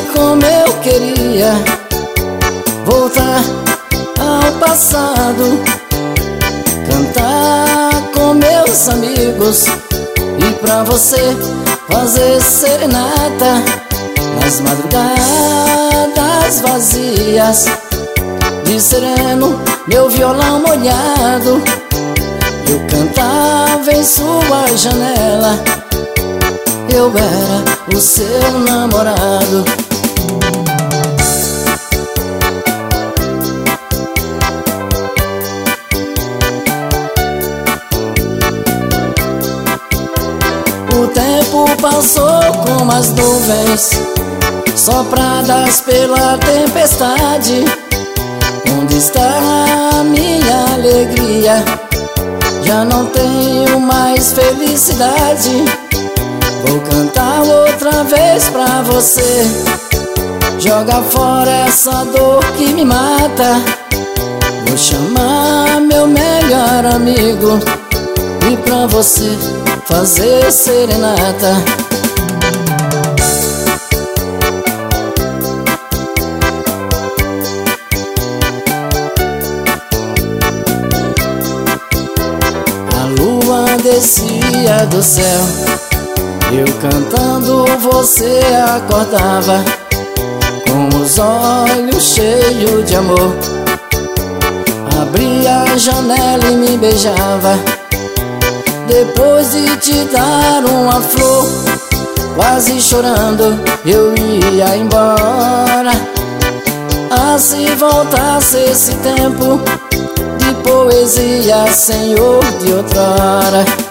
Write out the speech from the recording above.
como eu queria voltar ao passado, cantar com meus amigos e pra você fazer serenata nas madrugadas vazias. De sereno, meu violão molhado, eu cantava em sua janela. Eu era o seu namorado. O tempo passou como as nuvens sopradas pela tempestade. Onde está a minha alegria? Já não tenho mais felicidade. Vou cantar outra vez pra você. Joga fora essa dor que me mata. Vou chamar meu melhor amigo e pra você fazer serenata. A lua descia do céu, eu cantando você acordava, com os olhos cheios de amor. Abria a janela e me beijava. Depois de te dar uma flor, quase chorando eu ia embora. Ah, se voltasse esse tempo de poesia, Senhor, de outrora.